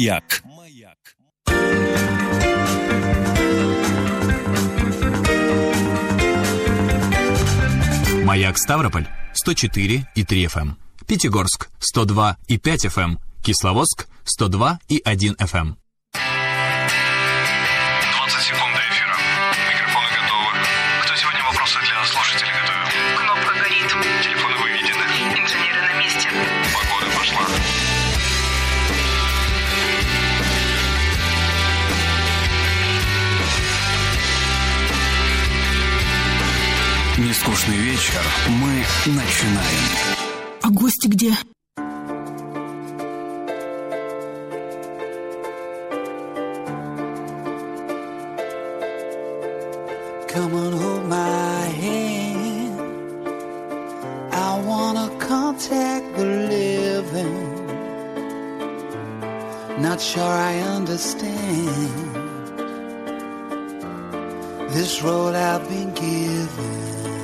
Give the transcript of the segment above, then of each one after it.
«Маяк». «Маяк» Ставрополь 104,3 FM. Пятигорск 102,5 FM. Кисловодск 102,1 FM. 20 секунд до эфира. Микрофоны готовы. Кто сегодня вопросы для слушателей готовил? Кнопка горит. Телефоны выведены. Инженеры на месте. Погода пошла. Нескучный вечер. Мы начинаем. А гости где? Come on, hold my hand. I wanna contact the living. Not sure I understand this road I've been given.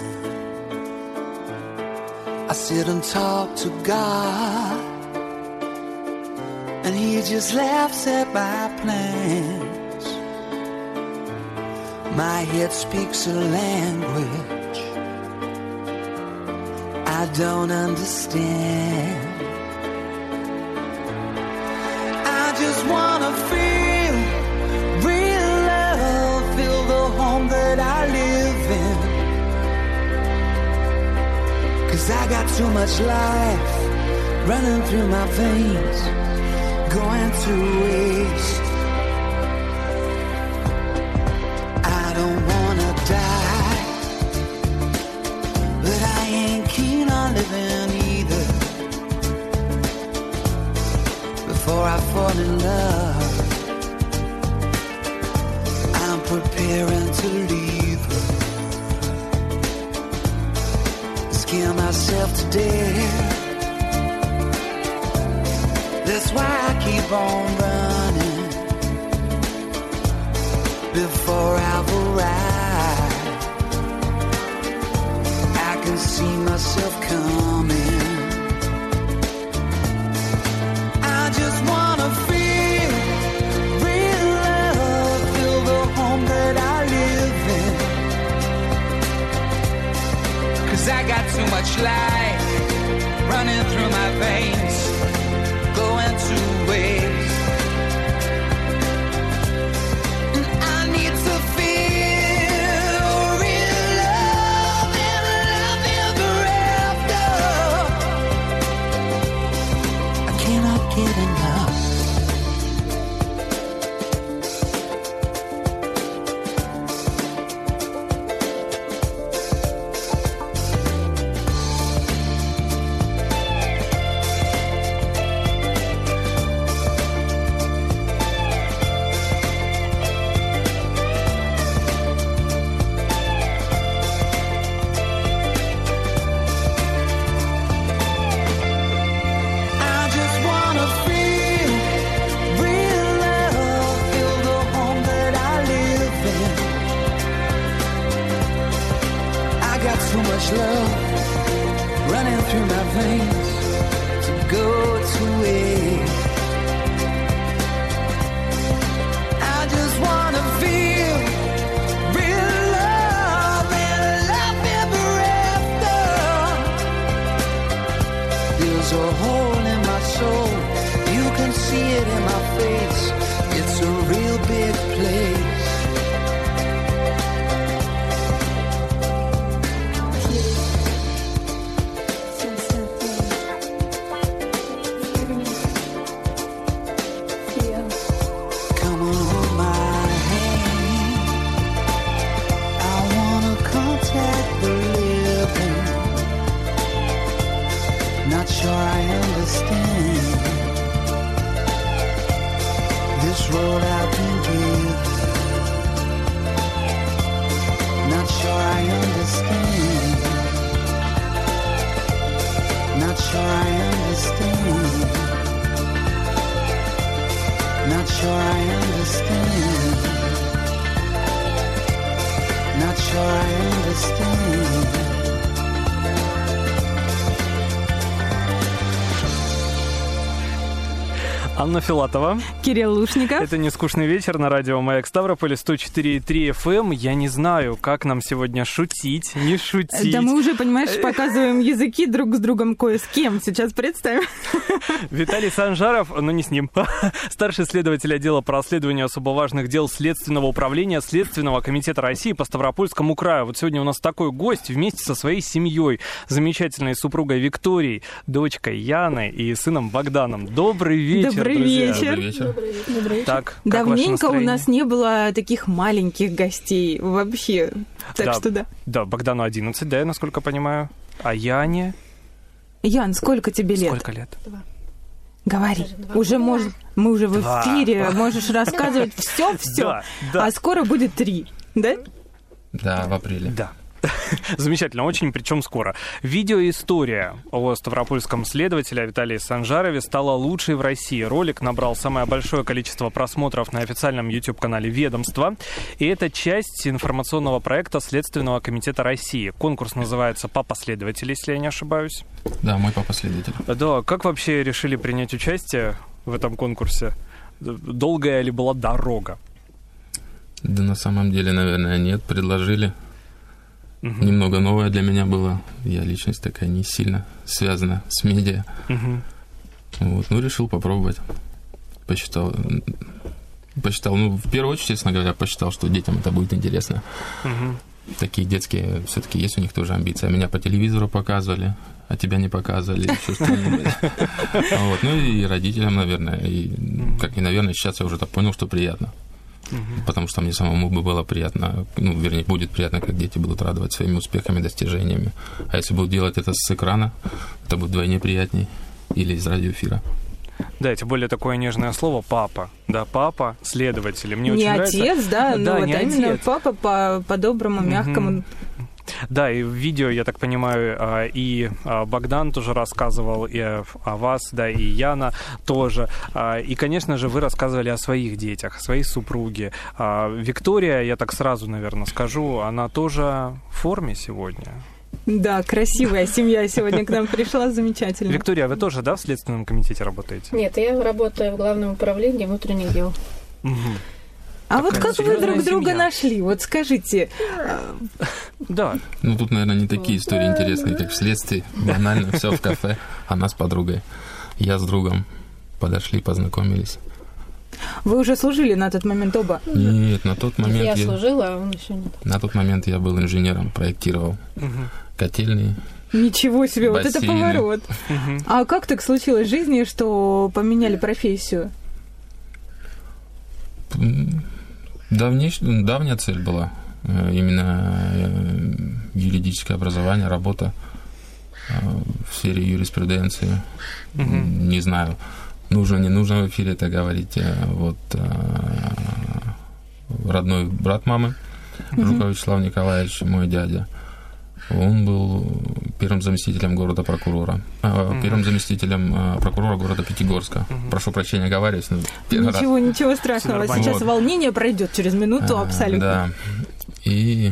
I sit and talk to God, and He just laughs at my plans. My head speaks a language I don't understand. I just wanna feel real love, feel the home that I live in. 'Cause I got too much life running through my veins, going to waste. I don't wanna die, but I ain't keen on living either. Before I fall in love, I'm preparing to leave her. Scare myself to death. That's why I keep on running. Before I've arrived, I can see myself coming. I just wanna feel real love, feel the home that I live in. 'Cause I got too much life running through my veins, going to waste. And I need to feel real love and love ever after. I cannot get enough. I just wanna feel real love, feel the home that I live in. I got so much love running through my veins to go to waste. I just wanna feel real love and love ever after. There's a hole in my soul, you can see it in my face. It's a real big place. Come on, hold my hand. I wanna contact the living. Not sure I understand this road I've been given. Not sure I understand. Not sure I understand. Not sure I understand. Not sure I understand. Анна Филатова. Кирилл Лушников. Это «Нескучный вечер» на радио «Маяк Ставрополь», 104,3 FM. Я не знаю, как нам сегодня шутить, не шутить. Да мы уже, понимаешь, показываем языки друг с другом кое с кем. Сейчас представим. Виталий Санжаров, но не с ним. Старший следователь отдела по расследованию особо важных дел Следственного управления Следственного комитета России по Ставропольскому краю. Вот сегодня у нас такой гость вместе со своей семьей, замечательной супругой Викторией, дочкой Яной и сыном Богданом. Добрый вечер, Добрый друзья. вечер. Добрый вечер. Добрый вечер. Так, как Давненько ваше у настроение? нас не было таких маленьких гостей вообще. Так Да, что да. Да, Богдану 11, да, я насколько понимаю. А Яне? Ян, сколько тебе лет? Сколько лет? Говори. Уже мы уже в 2. эфире, можешь рассказывать все. Да, да. А скоро будет 3, да? Да, в апреле. Да. Замечательно, очень, причем скоро. Видеоистория о ставропольском следователе Виталии Санжарове стала лучшей в России. Ролик набрал самое большое количество просмотров на официальном YouTube-канале ведомства. И это часть информационного проекта Следственного комитета России. Конкурс называется «Папа следователь», если я не ошибаюсь. Да, мой папа следователь. Да, как вообще решили принять участие в этом конкурсе? Долгая ли была дорога? Да на самом деле, наверное, нет. Предложили. Немного новое для меня было. Я личность такая не сильно связана с медиа. Вот. Ну, решил попробовать. Посчитал, ну, в первую очередь, честно говоря, посчитал, что детям это будет интересно. Такие детские, все-таки есть у них тоже амбиции. Меня по телевизору показывали, а тебя не показывали, еще что-нибудь. Вот. Ну, и родителям, наверное. И, как и, наверное, сейчас я уже так понял, что приятно. Потому что мне самому бы было приятно, ну, вернее, будет приятно, как дети будут радовать своими успехами, достижениями. А если будут делать это с экрана, это будет вдвойне приятней. Или из радиоэфира. Да, тем более такое нежное слово «папа». Да, папа, следователь. Мне Не очень нравится. отец, да, но вот не именно отец. папа по-доброму, мягкому. Да, и в видео, я так понимаю, и Богдан тоже рассказывал, и о вас, да, и Яна тоже. И, конечно же, вы рассказывали о своих детях, о своей супруге. Виктория, я так сразу, наверное, скажу, она тоже в форме сегодня. Да, красивая семья сегодня к нам пришла, замечательно. Виктория, вы тоже, да, в Следственном комитете работаете? Нет, я работаю в Главном управлении внутренних дел. А вот как вы друг друга семья. нашли? Вот скажите. Да. Ну, тут, наверное, не такие истории интересные, как вследствие. Банально, все в кафе. Она с подругой. Я с другом. Подошли, познакомились. Вы уже служили на тот момент оба? Нет, на тот момент Я служила, а он еще нет. На тот момент я был инженером, проектировал котельные. Ничего себе, вот это бассейны. поворот. А как так случилось в жизни, что поменяли профессию? Давняя цель была. Именно юридическое образование, работа в сфере юриспруденции. Не знаю, нужно, не нужно в эфире это говорить. Вот родной брат мамы, Жуков Вячеслав Николаевич, мой дядя, он был первым заместителем города прокурора, первым заместителем прокурора города Пятигорска. Прошу прощения, оговариваюсь, но первый раз. Ничего страшного. Сейчас Вот. волнение пройдет через минуту абсолютно. Да. И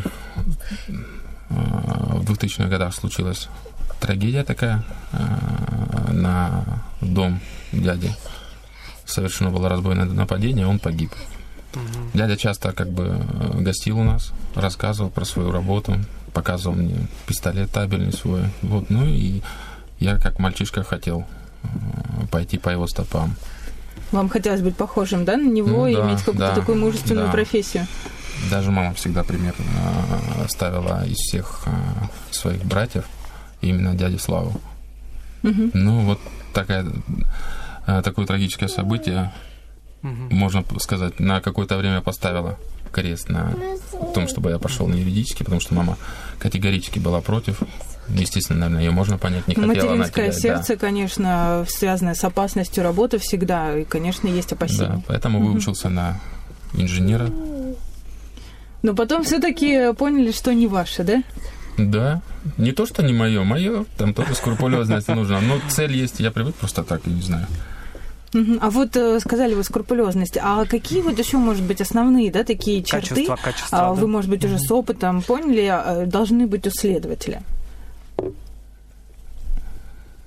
в 2000-х годах случилась трагедия такая. На дом дяди совершено было разбойное нападение, он погиб. Дядя часто как бы гостил у нас, рассказывал про свою работу, показывал мне пистолет табельный свой. Вот, ну и я как мальчишка хотел пойти по его стопам. Вам хотелось быть похожим, да, на него и иметь какую-то такую мужественную профессию? Даже мама всегда пример ставила из всех своих братьев именно дяде Славу. Ну, вот такое трагическое событие, можно сказать, на какое-то время поставило крест на том, чтобы я пошел на юридический, потому что мама категорически была против. Естественно, наверное, ее можно понять, не хотела она материнское терять, сердце, конечно, связанное с опасностью работы всегда, и, конечно, есть опасения. Да, поэтому выучился на инженера. Но потом все-таки поняли, что не ваше, да? Да, не то, что не мое, там тоже скрупулезность нужна, но цель есть, я привык просто так, я не знаю. А вот сказали вы скрупулезность, а какие вот еще, может быть, основные, да, такие черты, качества, вы, может быть, уже с опытом поняли, должны быть у следователя?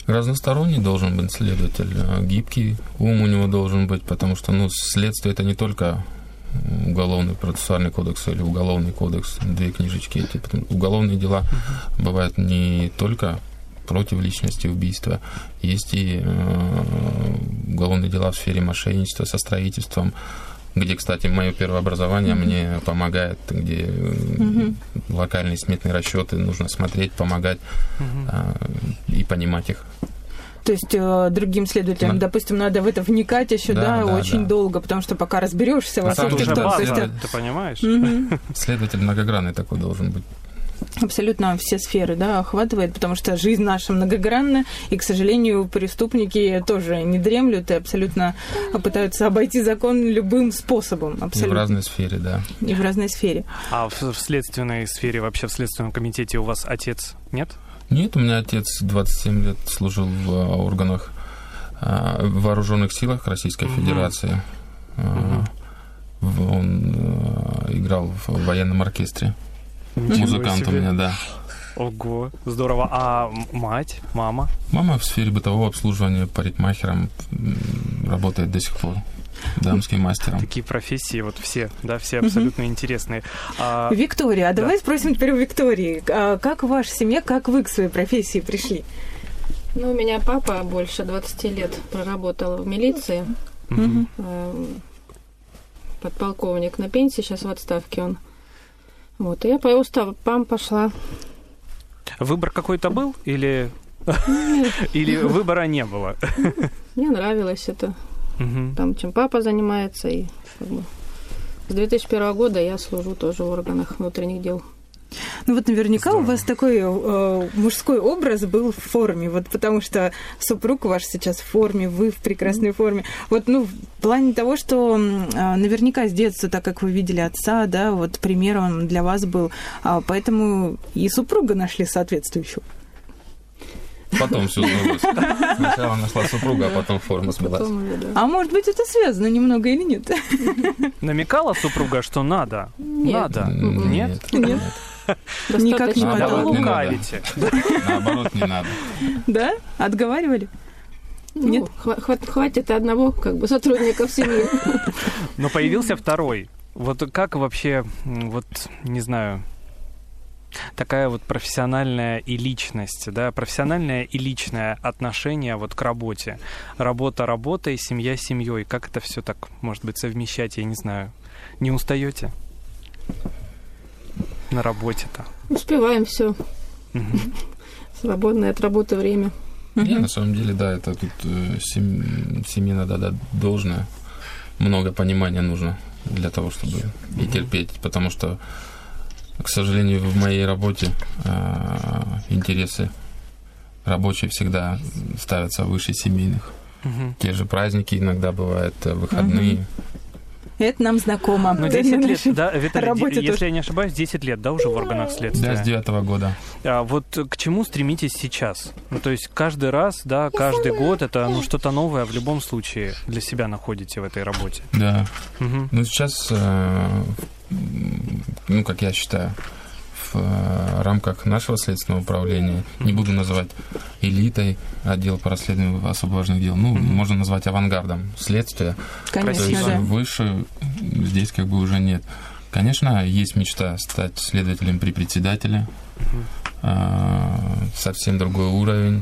Разносторонний должен быть следователь, гибкий ум у него должен быть, потому что, следствие — это не только уголовный процессуальный кодекс или уголовный кодекс, две книжечки эти. Уголовные дела бывают не только против личности, убийства, есть и уголовные дела в сфере мошенничества со строительством, где, кстати, мое первое образование мне помогает, где локальные сметные расчеты нужно смотреть, помогать и понимать их. То есть другим следователям, допустим, надо в это вникать еще, очень долго, потому что пока разберешься во всех уже база, ты понимаешь? Следователь многогранный такой должен быть. Абсолютно все сферы, охватывает, потому что жизнь наша многогранна, и, к сожалению, преступники тоже не дремлют и абсолютно пытаются обойти закон любым способом. Абсолютно. И в разной сфере, да. И в разной сфере. А в следственной сфере, вообще в Следственном комитете у вас отец нет? Нет, у меня отец 27 лет служил в органах в вооруженных силах Российской Федерации. Он играл в военном оркестре. Музыкант у меня, да. Ого, здорово. А мать, мама? Мама в сфере бытового обслуживания парикмахером работает до сих пор. Дамским мастером. Такие профессии вот все, все абсолютно интересные. Виктория, давай спросим теперь у Виктории. Как в вашей семье, как вы к своей профессии пришли? У меня папа больше 20 лет проработал в милиции. Подполковник на пенсии, сейчас в отставке он. И я по его стопам пошла. Выбор какой-то был или выбора не было? Мне нравилось это. Там, чем папа занимается, и с 2001 года я служу тоже в органах внутренних дел. Наверняка у вас такой мужской образ был в форме, потому что супруг ваш сейчас в форме, вы в прекрасной форме. В плане того, что наверняка с детства, так как вы видели отца, примером для вас был, поэтому и супруга нашли соответствующую. Потом все сбылось. Сначала нашла супруга, а потом форма сбылась. А может быть, это связано немного или нет? Намекала супруга, что надо? Надо? Нет? Нет. Никак не надо. Лукавите. Наоборот, не надо. Да? Отговаривали? Нет. Хватит одного сотрудника в семье. Но появился второй. Как вообще, не знаю... Такая профессиональная и личность, профессиональное и личное отношение к работе. Работа работой, семья семьей. Как это все так, может быть, совмещать, я не знаю. Не устаете на работе-то? Успеваем все. Свободное от работы время. Нет, на самом деле, это тут семье надо дать должное. Много понимания нужно для того, чтобы и терпеть, потому что, к сожалению, в моей работе интересы рабочие всегда ставятся выше семейных. Те же праздники иногда бывают, выходные. Это нам знакомо. Но 10 лет, Виталий, если я не ошибаюсь, 10 лет, уже в органах следствия? Да, с 9 года. К чему стремитесь сейчас? То есть каждый раз, каждый год это что-то новое в любом случае для себя находите в этой работе? Да. Сейчас, как я считаю, в рамках нашего следственного управления, не буду называть элитой отдел по расследованию особо важных дел, можно назвать авангардом следствия. Конечно, то есть выше здесь уже нет. Конечно, есть мечта стать следователем при председателе, совсем другой уровень.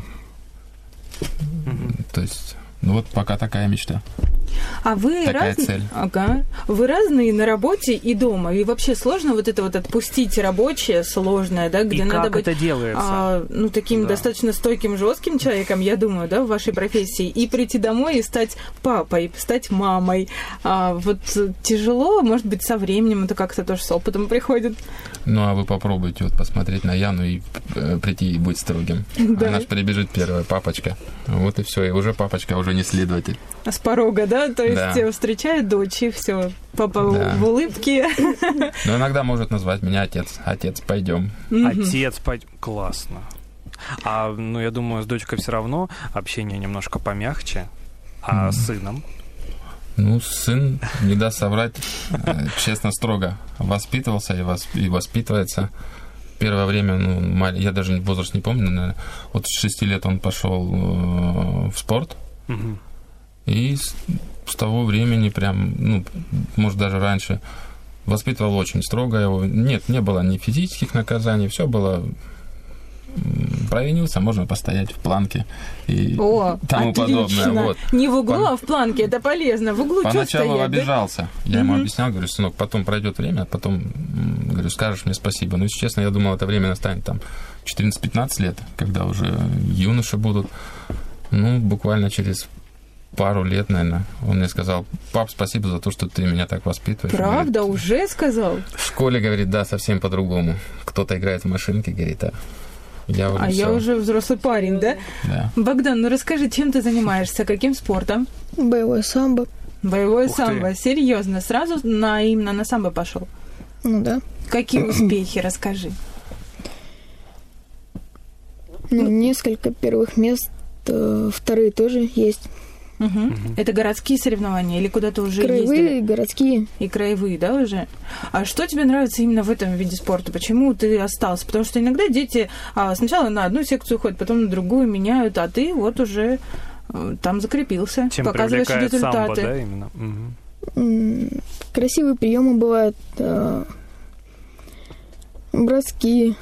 То есть, пока такая мечта. А вы цель. Вы разные на работе и дома. И вообще сложно это отпустить рабочее, сложное, где и надо как быть это делается? Таким достаточно стойким, жестким человеком, я думаю, в вашей профессии, и прийти домой и стать папой, стать мамой. Тяжело, может быть, со временем это как-то тоже с опытом приходит. А вы попробуйте посмотреть на Яну и прийти и быть строгим. Да. Она же прибежит первая, папочка. И все, и уже папочка, уже не следователь. С порога, то есть встречает дочь, и все, папа в улыбке. Но иногда может назвать меня отец. Отец, пойдем. Отец, пойдем. Классно. Я думаю, с дочкой все равно общение немножко помягче. А с сыном? Сын, не даст соврать, честно, строго воспитывался и воспитывается. первое время, я даже возраст не помню, наверное, вот с 6 лет он пошел в спорт. И с того времени прям, может, даже раньше воспитывал очень строго его. Нет, не было ни физических наказаний, все было... Провинился, можно постоять в планке и тому подобное. Вот. Не в углу, а в планке, это полезно. В углу что стоять? Поначалу обижался. Я ему объяснял, говорю, сынок, потом пройдет время, потом, говорю, скажешь мне спасибо. Но, если честно, я думал, это время настанет там 14-15 лет, когда уже юноши будут. Буквально через пару лет, наверное, он мне сказал: пап, спасибо за то, что ты меня так воспитываешь. Правда? Говорит, уже сказал? В школе, говорит, да, совсем по-другому. Кто-то играет в машинки, говорит, я уже взрослый парень, да? Да. Богдан, расскажи, чем ты занимаешься? Каким спортом? Боевое самбо. Боевое самбо. Серьезно? Сразу именно на самбо пошел? Да. Какие успехи? Расскажи. Несколько первых мест, вторые тоже есть. Это городские соревнования или куда-то уже ездили? Краевые, городские. И краевые, да, уже? А что тебе нравится именно в этом виде спорта? Почему ты остался? Потому что иногда дети сначала на одну секцию ходят, потом на другую меняют, а ты вот уже там закрепился, чем показываешь результаты. Самбо, да, именно? Красивые приемы бывают, броски.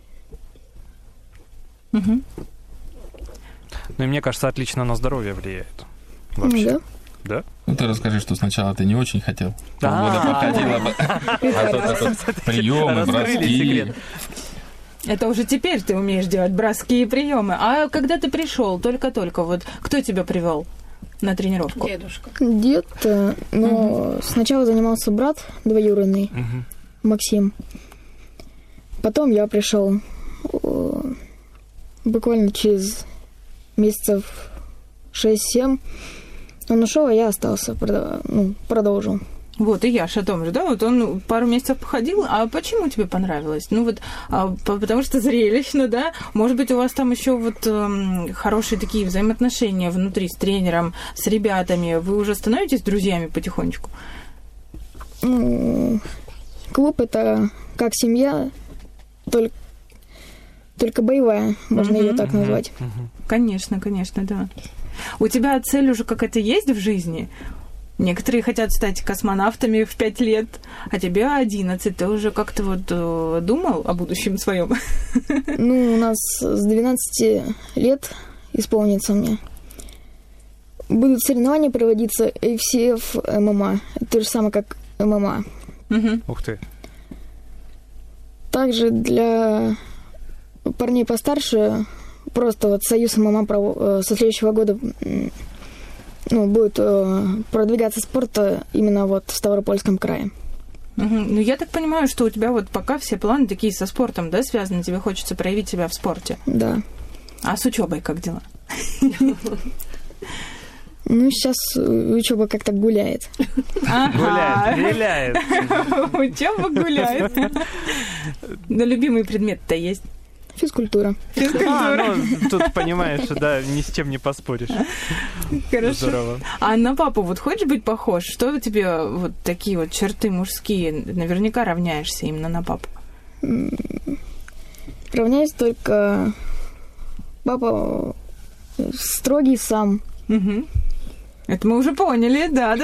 И мне кажется, отлично на здоровье влияет. Вообще. Да? Ты расскажи, что сначала ты не очень хотел. Полгода походила, приемы, броски. Это уже теперь ты умеешь делать броски и приемы. А когда ты пришел, только-только, вот кто тебя привел на тренировку? Дедушка. Дед, но сначала занимался брат двоюродный, Максим. Потом я пришел буквально через месяцев 6-7. Он ушел, а я остался, продолжил. Вот, и Яша о том же, да? Вот он пару месяцев походил, а почему тебе понравилось? Потому что зрелищно, да? Может быть, у вас там еще хорошие такие взаимоотношения внутри с тренером, с ребятами. Вы уже становитесь друзьями потихонечку? Клуб — это как семья, только боевая, можно ее так назвать. Конечно, да. У тебя цель уже какая-то есть в жизни? Некоторые хотят стать космонавтами в 5 лет, а тебе 11. Ты уже как-то думал о будущем своем? У нас с 12 лет исполнится мне. Будут соревнования проводиться AFCF ММА. То же самое, как ММА. Ух ты. Также для парней постарше просто Союз ММА со следующего года будет продвигаться спорт именно в Ставропольском крае. Я так понимаю, что у тебя пока все планы такие со спортом, да, связаны? Тебе хочется проявить себя в спорте? Да. А с учебой как дела? Сейчас учеба как-то гуляет. Гуляет. Учеба гуляет. Но любимый предмет-то есть? Физкультура. Тут понимаешь, да, ни с чем не поспоришь. Хорошо. Здорово. А на папу хочешь быть похож? Что у тебя такие черты мужские? Наверняка равняешься именно на папу. Равняюсь, только папа строгий сам. Это мы уже поняли, да.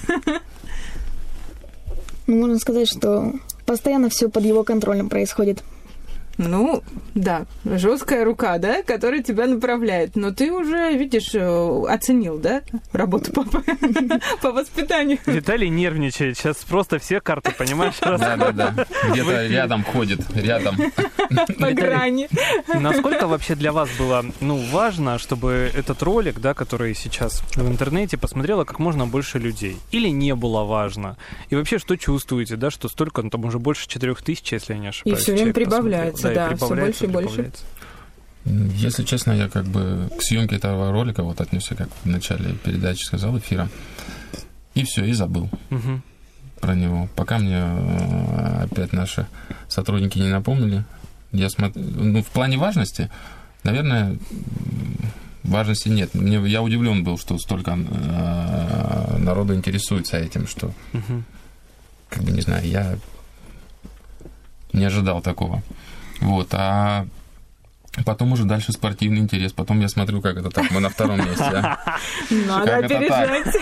Можно сказать, что постоянно все под его контролем происходит. Да, жесткая рука, да, которая тебя направляет. Но ты уже, видишь, оценил, да, работу папы по воспитанию. Виталий нервничает. Сейчас просто все карты, понимаешь? Да. Где-то рядом ходит, рядом. По грани. Насколько вообще для вас было, важно, чтобы этот ролик, да, который сейчас в интернете, посмотрело как можно больше людей? Или не было важно? И вообще, что чувствуете, да, что столько, там уже больше 4000, если я не ошибаюсь. И все время прибавляется. Да, все больше и больше. Если честно, я к съемке этого ролика отнесся, как в начале передачи сказал, эфира, и все, и забыл про него. Пока мне опять наши сотрудники не напомнили. Я смотрю, в плане важности, наверное, важности нет. Я удивлен был, что столько народу интересуется этим, что, не знаю, я не ожидал такого. Вот, а потом уже дальше спортивный интерес. Потом я смотрю, как это так, мы на втором месте. Надо опережать.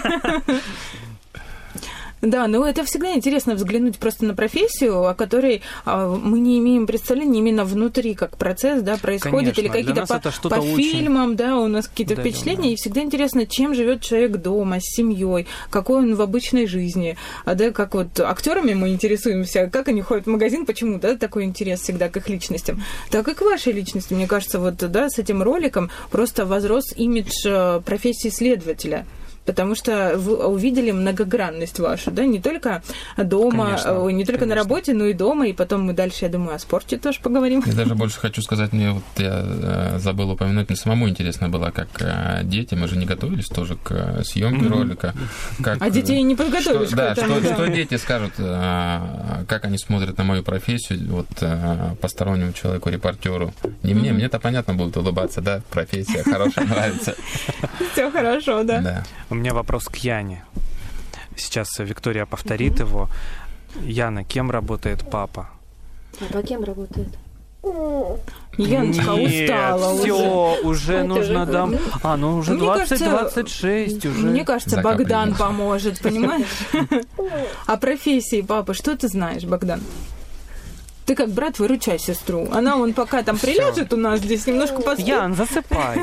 Да, но это всегда интересно взглянуть просто на профессию, о которой мы не имеем представления именно внутри, как процесс, да, происходит, Конечно, или какие-то по фильмам, да, у нас какие-то впечатления, и всегда интересно, чем живет человек дома, с семьей, какой он в обычной жизни, да, как вот актерами мы интересуемся, как они ходят в магазин, почему, да, такой интерес всегда к их личностям, так и к вашей личности, мне кажется, вот, да, с этим роликом просто возрос имидж профессии следователя. Потому что вы увидели многогранность вашу, да, не только дома, не только на работе, но и дома, и потом мы дальше, я думаю, о спорте тоже поговорим. Я даже больше хочу сказать, мне вот я забыл упомянуть, мне самому интересно было, как дети, мы же не готовились тоже к съемке ролика. А детей не подготовишь к этому. Что дети скажут, как они смотрят на мою профессию, вот постороннему человеку, репортеру. Не мне, мне-то понятно будет улыбаться, да, профессия хорошая, нравится. Все хорошо, да. У меня вопрос к Яне. Сейчас Виктория повторит его. Яна, кем работает папа? Папа кем работает? Яночка устала уже. Все, уже нужно дам. Уже 20-26 уже. Мне кажется, Богдан поможет, понимаешь? О профессии папы что ты знаешь, Богдан? Ты как брат, выручай сестру. Она вон пока там приляжет у нас здесь, немножко поспит. Ян, засыпай.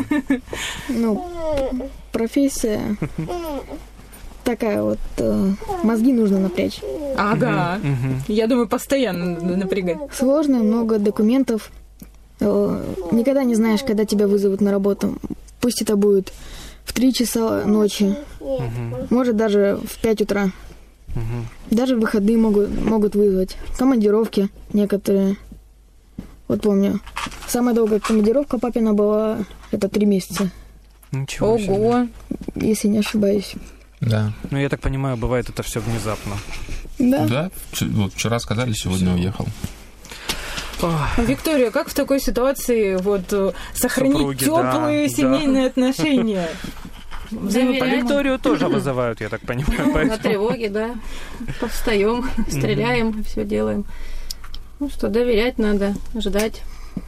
Профессия такая вот, мозги нужно напрячь. Ага. Я думаю, постоянно напрягать. Сложно, много документов. Никогда не знаешь, когда тебя вызовут на работу. Пусть это будет в 3 часа ночи, может даже в 5 утра. Даже в выходные могут вызвать. Командировки некоторые. Вот помню, самая долгая командировка папина была, это 3 месяца. Ничего себе. Ого. Если не ошибаюсь. Да. Ну, я так понимаю, бывает это все внезапно. Да, вот вчера сказали, сегодня уехал. Виктория, как в такой ситуации вот сохранить теплые семейные отношения? Викторию тоже вызывают, я так понимаю. На тревоге, да. Встаем, стреляем, все делаем. Ну что, доверять надо, ждать.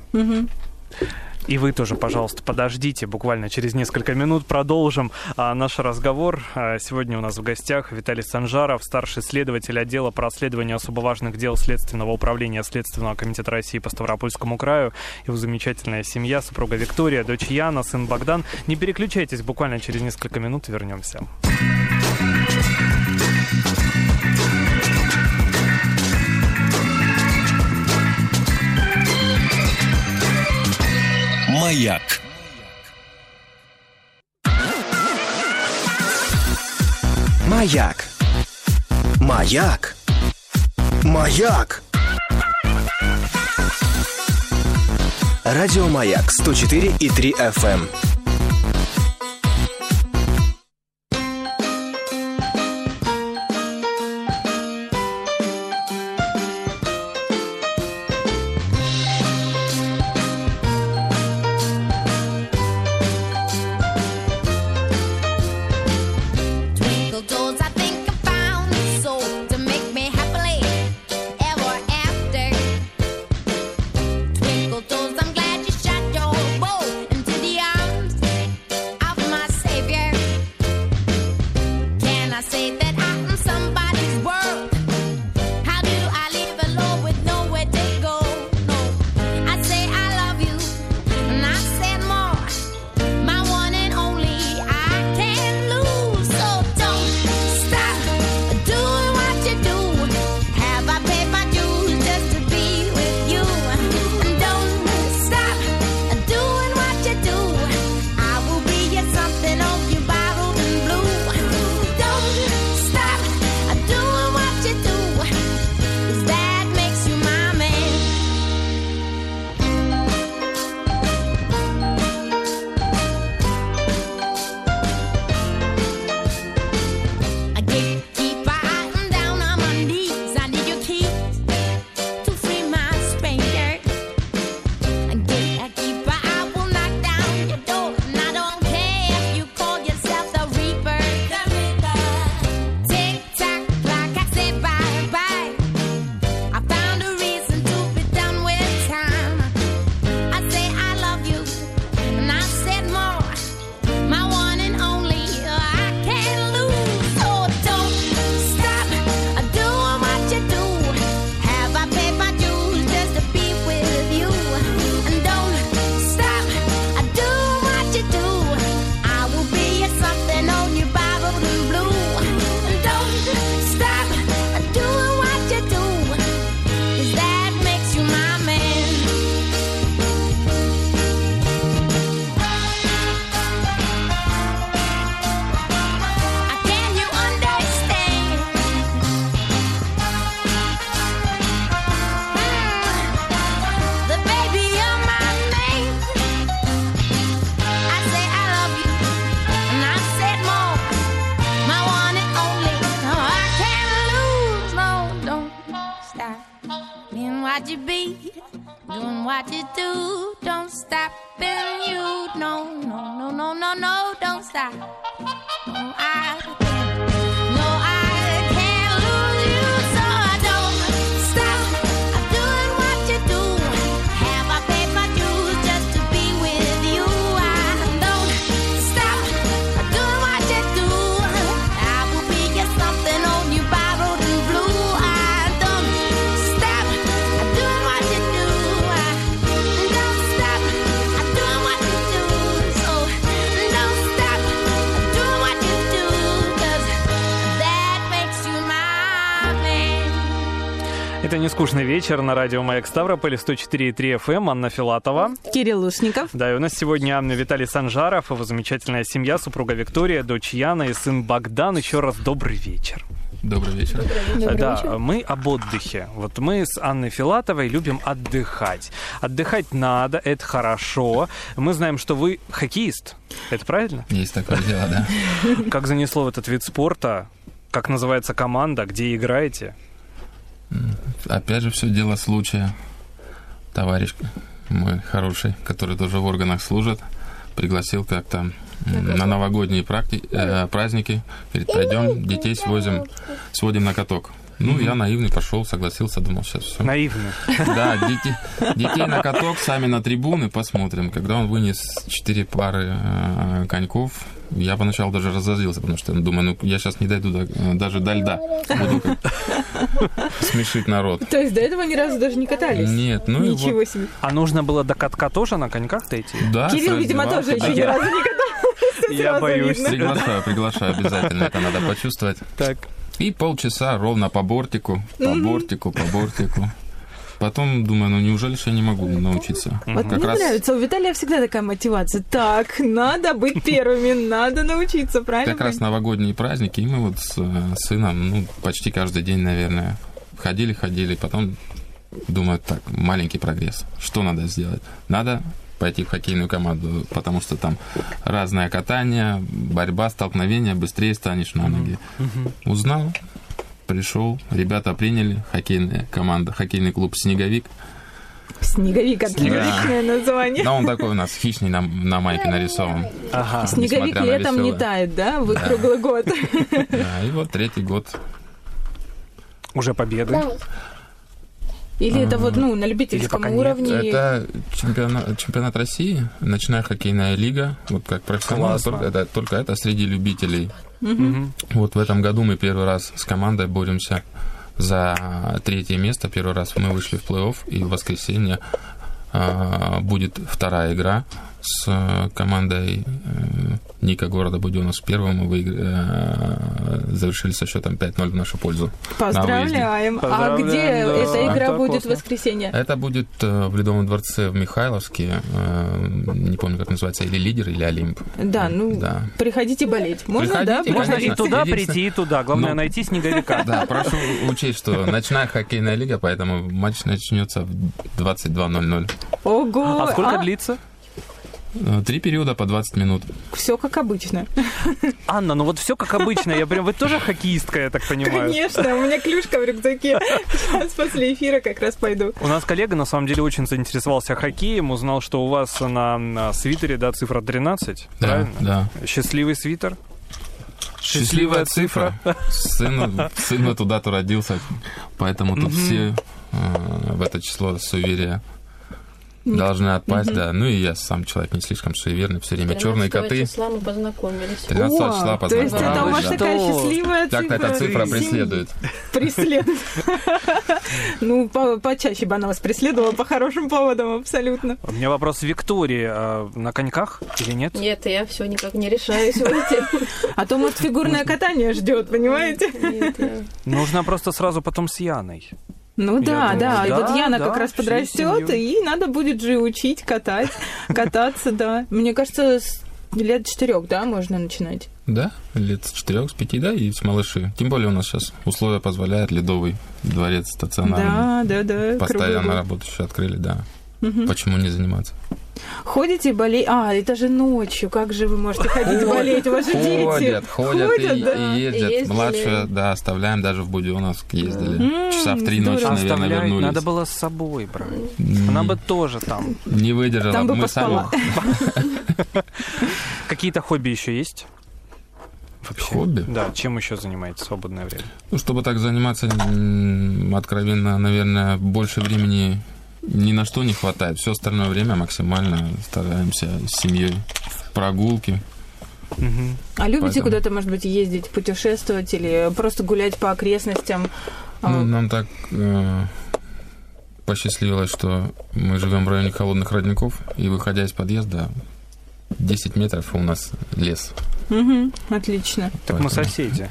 И вы тоже, пожалуйста, подождите, буквально через несколько минут продолжим наш разговор. Сегодня у нас в гостях Виталий Санжаров, старший следователь отдела по расследованию особо важных дел Следственного управления Следственного комитета России по Ставропольскому краю. Его замечательная семья, супруга Виктория, дочь Яна, сын Богдан. Не переключайтесь, буквально через несколько минут вернемся. Маяк. Маяк. Маяк. Маяк. Радио Маяк 104,3 FM. I'm glad you shot your bow into the arms you be, doing what you do. Don't stop being you. No, no, no, no, no, no, don't stop. No, I can't lose you, so I don't stop. I'm doing what you do. Have I paid my dues just to be with you? I don't stop. I'm doing what you do. I will be your something on you borrowed and blue. I don't stop. I'm doing what you do. I don't stop. I'm doing what you do. So don't stop. I'm doing what you do. 'Cause that makes you my man. Это «Нескучный вечер» на радио «Маяк» Ставрополь, 104,3 FM, Анна Филатова. Кирилл Лушников. Да, и у нас сегодня Виталий Санжаров, его замечательная семья, супруга Виктория, дочь Яна и сын Богдан. Еще раз добрый вечер. Добрый вечер. Да, мы об отдыхе. Вот мы с Анной Филатовой любим отдыхать. Отдыхать надо, это хорошо. Мы знаем, что вы хоккеист. Это правильно? Есть такое дело, да. Как занесло в этот вид спорта? Как называется команда? Где играете? Опять же, все дело случая. Товарищ мой хороший, который тоже в органах служит, пригласил как-то на новогодние праздники. Говорит, пойдем, детей сводим на каток. Ну, я наивный пошел, согласился, думал, сейчас все. Наивный. Да, детей на каток, сами на трибуны, посмотрим. Когда он вынес 4 пары коньков, я поначалу даже разозлился, потому что думаю, ну, я сейчас не дойду даже до льда. Буду смешить народ. То есть до этого ни разу даже не катались? Нет, ну Ничего себе. А нужно было до катка тоже на коньках дойти? Да. Кирилл, видимо, тоже еще ни разу не катался. Я боюсь. Приглашаю обязательно, это надо почувствовать. Так. И полчаса ровно по бортику. Потом думаю, ну неужели же я не могу научиться? Вот мне нравится, у Виталия всегда такая мотивация. Так, надо быть первыми, надо научиться, правильно? Как раз новогодние праздники, и мы вот с сыном, ну, почти каждый день, наверное, ходили, потом думаю, так, маленький прогресс. Что надо сделать? Надо пойти в хоккейную команду, потому что там разное катание, борьба, столкновения, быстрее станешь на ноги. Узнал, пришел, ребята приняли, хоккейная команда, хоккейный клуб «Снеговик». Снеговик, отличное название. Да, он такой у нас хищный на майке нарисован. Ага. Снеговик летом не тает, да? Вот круглый год. Да, и вот 3-й год. Уже победы. Или это вот, на любительском уровне? Это чемпионат России, ночная хоккейная лига, вот как профессионал, только это среди любителей. Вот в этом году мы первый раз с командой боремся за 3-е место. Первый раз мы вышли в плей-офф, и в воскресенье будет 2-я игра с командой Ника города Буденновск. Первым мы завершили со счетом 5-0 в нашу пользу. Поздравляем! А где эта игра будет в воскресенье? Это будет в Ледовом дворце в Михайловске. Не помню, как называется, или Лидер, или Олимп. Да, приходите болеть. Можно, да? Можно и туда прийти, и туда. Главное, найти снеговика. Да, прошу учесть, что ночная хоккейная лига, поэтому матч начнется в 22:00. Ого! А сколько длится? 3 периода по 20 минут. Все как обычно. Анна, ну вот все как обычно. Вы тоже хоккеистка, я так понимаю? Конечно, у меня клюшка в рюкзаке. Сейчас после эфира как раз пойду. У нас коллега, на самом деле, очень заинтересовался хоккеем. Узнал, что у вас на свитере, да, цифра 13. Да, правильно? Да. Счастливый свитер? Счастливая цифра. Сын туда-то родился, поэтому тут все в это число суеверия должны отпасть, да. Ну и я сам человек не слишком суеверный, все время черные коты. 13 числа мы познакомились. 13 числа познакомились. То есть это у вас такая счастливая цифра? Так-то эта цифра преследует. Преследует. Ну, почаще бы она вас преследовала по хорошим поводам, абсолютно. У меня вопрос Виктории. На коньках или нет? Нет, я все никак не решаюсь выйти. А то, может, фигурное катание ждет, понимаете? Нет, нужно просто сразу потом с Яной. Ну да, думаю, и вот Яна да, как раз подрастет, и надо будет же учить кататься, да. Мне кажется, с лет 4, да, можно начинать? Да, лет с 4, с 5, да, и с малыши. Тем более у нас сейчас условия позволяют, Ледовый дворец стационарный. Да. Постоянно работающие открыли, да. Почему не заниматься? Ходите болеть? Это же ночью. Как же вы можете ходить болеть? У вас же дети. Ходят да? и ездят. Ездили. Младшую, да, оставляем, даже в Будённовск ездили. Часа в 3 ночи, наверное, Оставлять вернулись. надо было с собой брать. Она бы тоже там. Не выдержала. Там бы Мы поспала. Какие-то хобби еще есть? Вообще? Хобби? Да, чем еще занимаетесь в свободное время? Ну, чтобы так заниматься, откровенно, наверное, больше времени ни на что не хватает. Все остальное время максимально стараемся с семьей. Прогулки. А любите Поэтому- куда-то, может быть, ездить, путешествовать или просто гулять по окрестностям? Ну, нам так посчастливилось, что мы живем в районе холодных родников, и выходя из подъезда, 10 метров у нас лес. Отлично. Так мы соседи.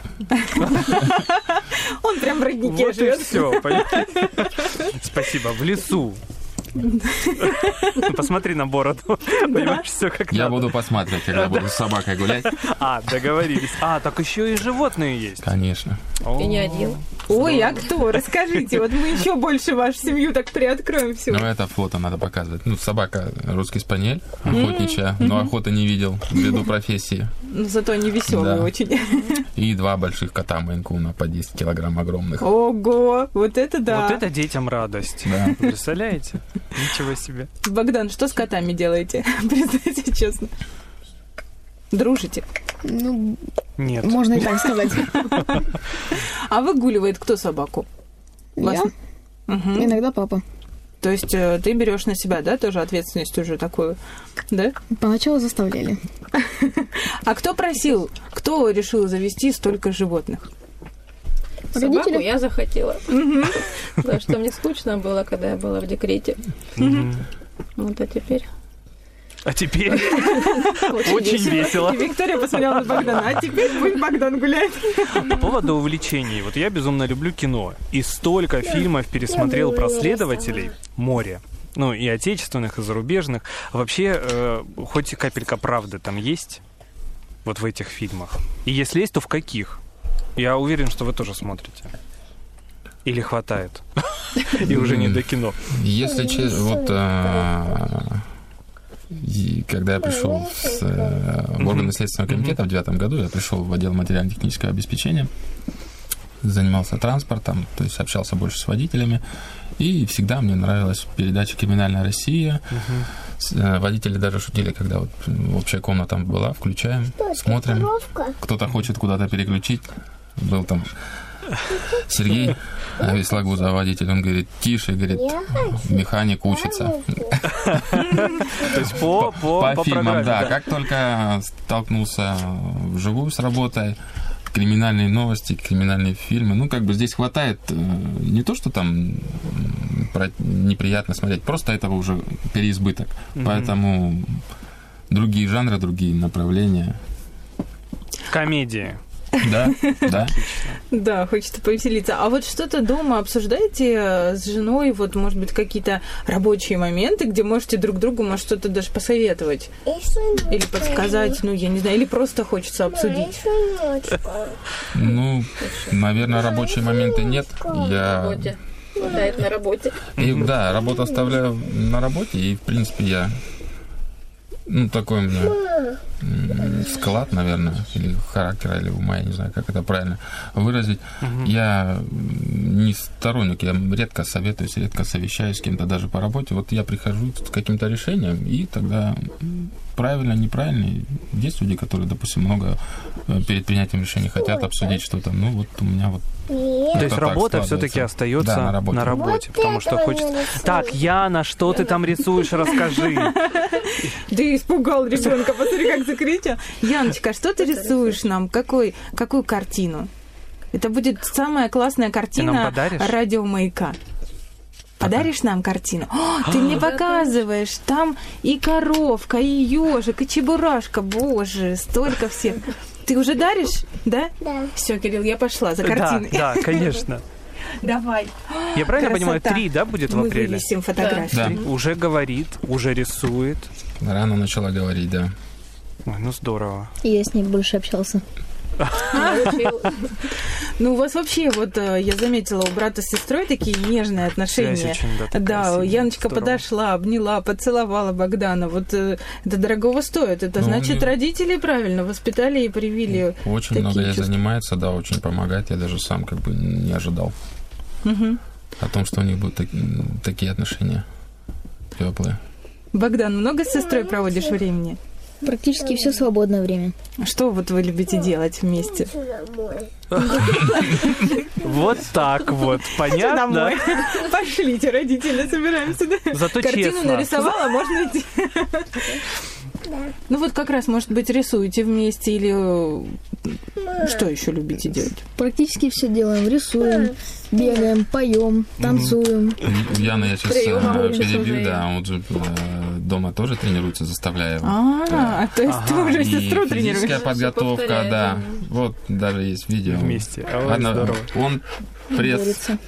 Он прям в роднике Вот и живет. все, понимаете? Спасибо, в лесу. Посмотри на бороду. Понимаешь, все как Я надо. буду посматривать, когда буду с собакой гулять. Договорились. Так еще и животные есть. Конечно. И не один. Ой, а кто? Расскажите. Вот мы еще больше вашу семью так приоткроем всю. Ну, это фото надо показывать. Ну, собака русский спаниель, охотничья, но охоты не видел ввиду профессии. Но зато они веселые Да. очень. И 2 больших кота Мейн-куна по 10 килограмм огромных. Ого, вот это да. Вот это детям радость. Да. Представляете? Ничего себе. Богдан, что с котами делаете? Признайте честно. Дружите? Ну, Нет. можно и так сказать. А выгуливает кто собаку? Я? Мгм. Иногда папа. То есть ты берешь на себя, да, тоже ответственность уже такую, да? Поначалу заставляли. А кто просил, кто решил завести столько животных? Собаку Родители? я захотела. Потому что мне скучно было, когда я была в декрете. Вот, а теперь А теперь очень весело. И Виктория посмотрела на Богдана, а теперь пусть Богдан гуляет. По поводу увлечений. Вот я безумно люблю кино. И столько фильмов пересмотрел про следователей. Море. Ну, и отечественных, и зарубежных. Вообще, хоть капелька правды там есть? Вот в этих фильмах. И если есть, то в каких? Я уверен, что вы тоже смотрите. Или хватает? И уже не до кино. Если честно, вот когда я пришел в органы Следственного комитета в 2009 году, я пришел в отдел материально-технического обеспечения, занимался транспортом, то есть общался больше с водителями, и всегда мне нравилась передача «Криминальная Россия». Водители даже шутили, когда вот общая комната там была, включаем, смотрим, кто-то хочет куда-то переключить, был там Сергей Веслагуза, водитель, он говорит: тише, говорит, механик учится. То есть по фильмам, программе, да. Как только столкнулся вживую с работой, криминальные новости, криминальные фильмы, ну, как бы здесь хватает не то, что там неприятно смотреть, просто этого уже переизбыток. Поэтому другие жанры, другие направления. Комедии. Да, да. Да, хочется повеселиться. А вот что-то дома обсуждаете с женой, вот, может быть, какие-то рабочие моменты, где можете друг другу, может, что-то даже посоветовать? Или подсказать, ну, я не знаю, или просто хочется обсудить? Ну, наверное, рабочие моменты нет. Я... работе. Хватает на работе. И, да, работу оставляю на работе, и, в принципе, я... Ну, такой у меня склад, наверное, или характера, или ума, я не знаю, как это правильно выразить. Я не сторонник, я редко советуюсь, редко совещаюсь с кем-то даже по работе. Вот я прихожу с каким-то решением, и тогда правильно, неправильно. Есть люди, которые, допустим, много перед принятием решений хотят обсудить что-то. Ну, вот у меня вот... То есть работа все-таки остается да, на работе, потому что хочется... Так, Яна, что ты там рисуешь, расскажи. Ты испугал ребенка, посмотри, как закричал. Яночка, что ты рисуешь нам? Какую картину? Это будет самая классная Ты нам картина подаришь? радиомаяка. Подаришь нам картину? О, ты мне показываешь. Там и коровка, и ежик, и чебурашка. Боже, столько всех. Ты уже даришь? Да? Да. Все, Кирилл, я пошла за картиной. Да, конечно. Давай. Я правильно понимаю, Красота. 3, да, будет в Мы апреле? вывесим фотографию. Да. Уже говорит, уже рисует. Рано начала говорить, да. Ой, ну здорово. Я с ней больше общался. Научил. Ну, у вас вообще, вот я заметила, у брата с сестрой такие нежные отношения. Связь очень, да, такая Да, сильная. Яночка Здорово. подошла, обняла, поцеловала Богдана. Вот это дорогого стоит. Это Ну, значит, мне- родители правильно воспитали и привили Очень такие много ей чувства. занимается, да, очень помогает. Я даже сам как бы не ожидал Мгм. о том, что у них будут такие отношения теплые. Богдан, много с сестрой проводишь времени? Практически все свободное время. Что вот вы любите делать вместе? Вот так вот, понятно? Домой. Пошлите, родители, собираемся. Да? Зато Картину честно. нарисовала, можно идти. Ну вот как раз, может быть, рисуете вместе или что еще любите делать? Практически все делаем. Рисуем, бегаем, поем, танцуем. Яна, я сейчас Приём больше перебью, уже. да, он же дома тоже тренируется, заставляю его. То есть ты уже И сестру физическая тренируешь? подготовка, повторяет, да. да. Вот даже есть видео. Вместе. Ой, Она- здорово. он пресс, Борется.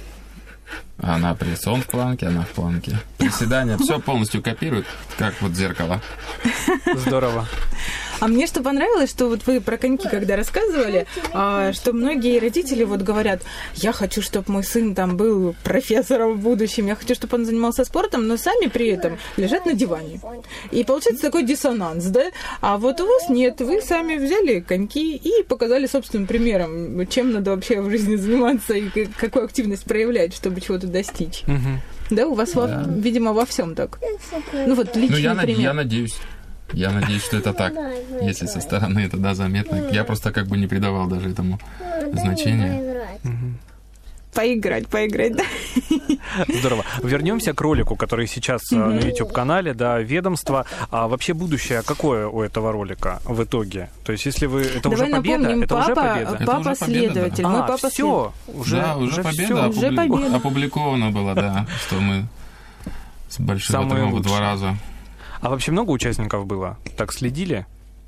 она пресс, он в планке, она в планке. Приседания, все полностью копирует, как вот зеркало. Здорово. А мне что понравилось, что вот вы про коньки, когда рассказывали, что многие родители вот говорят, я хочу, чтобы мой сын там был профессором в будущем, я хочу, чтобы он занимался спортом, но сами при этом лежат на диване. И получается такой диссонанс, да? А вот у вас нет, вы сами взяли коньки и показали собственным примером, чем надо вообще в жизни заниматься и какую активность проявлять, чтобы чего-то достичь. Мгм. Да, у вас, видимо, во всем так. Ну вот Ну, личный я пример. надеюсь. Я надеюсь, что это так. Если со стороны это, да, заметно. Я просто как бы не придавал даже этому значения. Поиграть, да. Здорово. Вернемся к ролику, который сейчас на YouTube-канале, да, ведомство. А вообще будущее какое у этого ролика в итоге? То есть, если вы... Это Давай уже победа? напомним, Это уже победа? Это папа уже победа, следователь. да. Мой папа все, уже, Да, уже победа. всё. Уже победа. Опубликовано было, да, что мы с большим Самые отрывом в лучшие. 2 раза. А вообще много участников было? Так следили?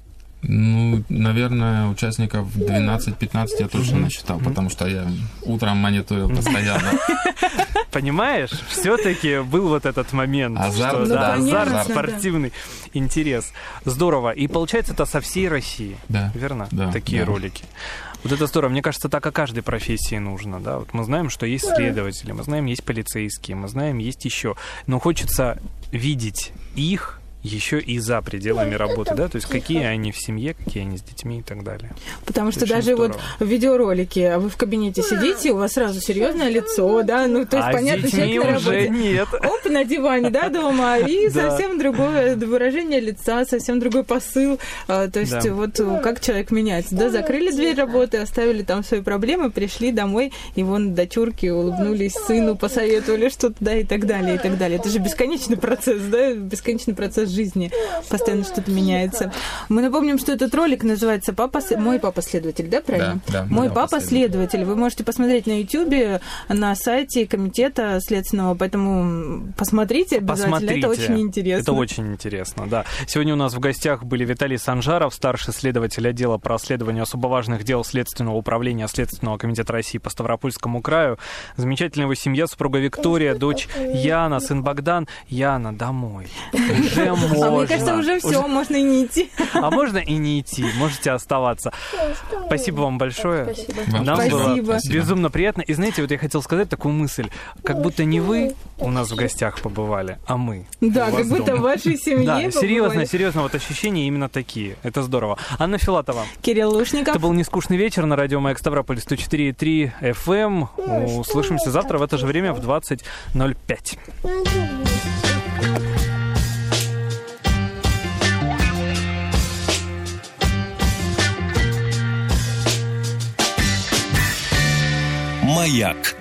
Ну, наверное, участников 12-15 я точно насчитал, потому что я утром мониторил постоянно. Понимаешь? Все-таки был вот этот момент. Азарт, что, да, да, азарт, понятно, спортивный интерес. Здорово. И получается, это со всей России. Да. Верно? Да, Такие да. ролики. Вот это здорово. Мне кажется, так и каждой профессии нужно. Да? Вот мы знаем, что есть следователи, мы знаем, есть полицейские, мы знаем, есть еще. Но хочется видеть их еще и за пределами работы, да, то есть какие они в семье, какие они с детьми и так далее. Потому что Очень даже здорово. вот в видеоролике, а вы в кабинете сидите, у вас сразу серьезное лицо, да, ну то есть А понятно, с детьми человек на уже работе. нет. Оп, на диване, да, дома, и Да. совсем другое выражение лица, совсем другой посыл. То есть Да. вот как человек меняется, да, закрыли дверь работы, оставили там свои проблемы, пришли домой, и вон дочурки улыбнулись сыну, посоветовали что-то, да, и так далее, и так далее. Это же бесконечный процесс, да, бесконечный процесс жизни. Постоянно что-то меняется. Мы напомним, что этот ролик называется «Мой папа следователь», да, правильно? Да, «Мой папа следователь». Вы можете посмотреть на YouTube, на сайте комитета следственного, поэтому посмотрите обязательно. Посмотрите. Это очень интересно. Это очень интересно, да. Сегодня у нас в гостях были Виталий Санжаров, старший следователь отдела по расследованию особо важных дел Следственного управления Следственного комитета России по Ставропольскому краю. Замечательная его семья, супруга Виктория, дочь Яна, сын Богдан. Яна, домой. Уже можно. А мне кажется, уже все, можно и не идти. А можно и не идти, можете оставаться. Спасибо вам большое. Спасибо. Нам Спасибо. было безумно приятно. И знаете, вот я хотел сказать такую мысль. Как будто не вы у нас в гостях побывали, а мы. Да, у вас как будто дома. в вашей семье Да, серьезно, побывали. серьезно, вот ощущения именно такие. Это здорово. Анна Филатова. Кирилл Лушников. Это был «Нескучный вечер» на радио Маяк Ставрополь 104,3 FM. Услышимся завтра в это же время в 20:05. Маяк.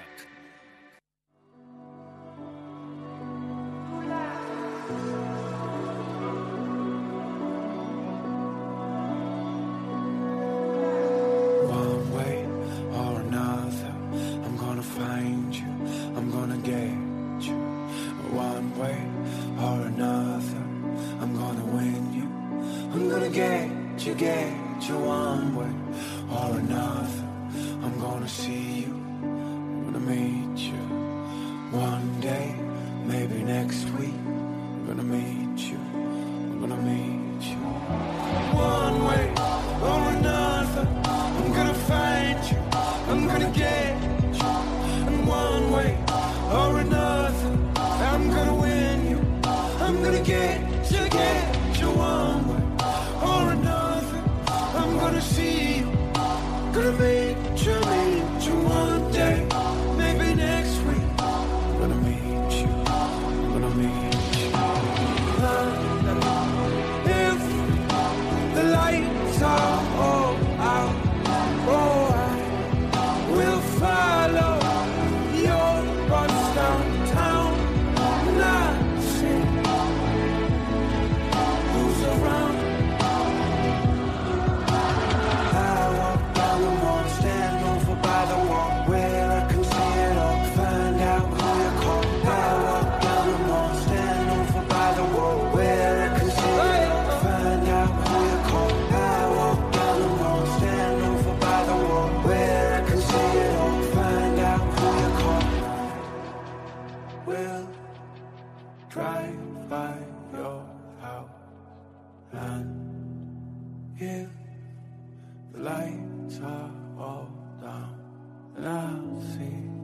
One way or another, I'm gonna find you, I'm gonna get you. One way or another, I'm gonna win you, I'm gonna get you one way or another. I'm gonna see you, I'm gonna meet you. One day, maybe next week, I'm gonna meet you, I'm gonna meet you. One way or another, get you one way or another. I'm gonna see you, gonna meet you one day. Maybe next week, I'm gonna meet you, I'm gonna meet you. If the lights are all out, oh, I will follow your bus downtown. And I see who's around. I walk down the mall, stand over by the wall where I can see it all, find out who you call. I walk down the mall, stand over by the wall where I can see it all, find out who you call. I walk down the mall, stand over by the wall where I can see it all, find out who you call. We'll drive by your house, and if the lights are all down, and I'll see